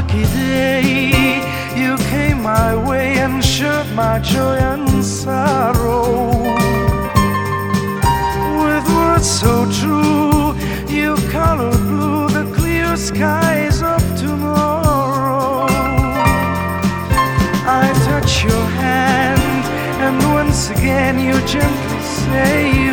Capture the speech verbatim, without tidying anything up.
lucky day. You came my way and shared my joy and sorrow. With words so true, you colored blue the clear skies of tomorrow. I touch your hand, and once again you gently say